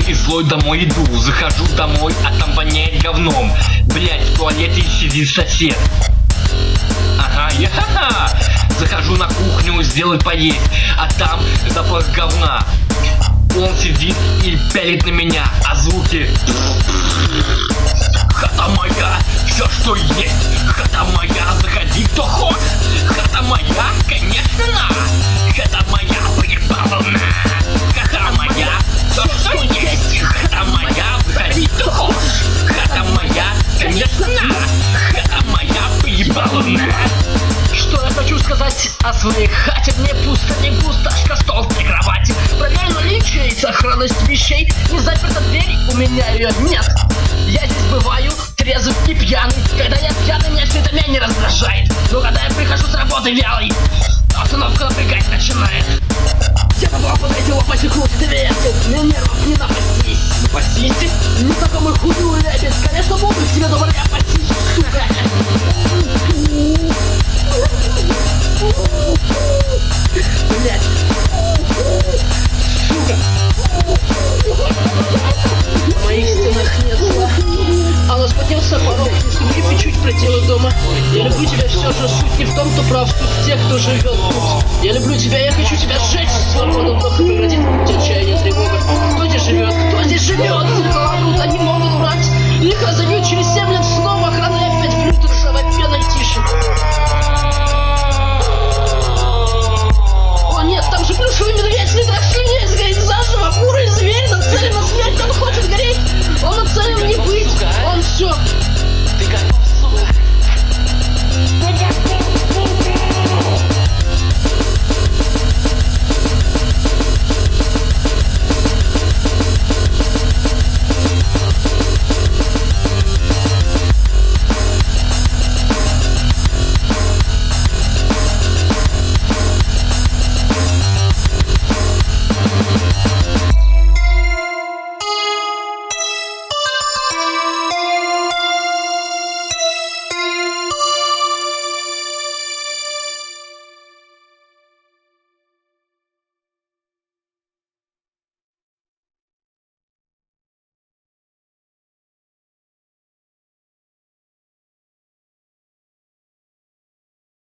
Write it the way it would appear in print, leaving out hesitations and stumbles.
и злой домой иду. Захожу домой, а там воняет говном. Блять, в туалете сидит сосед. Ага, я захожу на кухню сделать поесть, а там запах говна. Он сидит и пялит на меня, а звуки: хата моя, все что есть, хата моя, заходи кто хочет. Хата моя, конечно, хата моя, припалана. Хата моя, все что есть, хата моя, заходи кто хочет. Хата моя, конечно, хата моя, припалана. Что я хочу сказать о своей хате? Мне пусто, не пусташка, стол в кровати. Проверь наличие и сохранность вещей. Не заперта дверь, у меня ее нет. Я здесь бываю трезвый и пьяный. Когда я пьяный, меня все это меня не раздражает. Но когда я прихожу с работы вялый, обстановка напрягать начинает. Я попробую найти лопать и крутить дверцы. Мне нервов не напастись. Напастись? Незнакомый худой ребят. Конечно, буду к тебе добрый апатись. Блять. Сука. На моих стенах нет зла. А нас поднялся порог, чтобы кирпичуть пределы дома. Я люблю тебя, все же суть не в том, кто прав, тут те, кто живет тут. Я люблю тебя, я хочу тебя сжечь. Свобода вдох и прекратит отчаяние.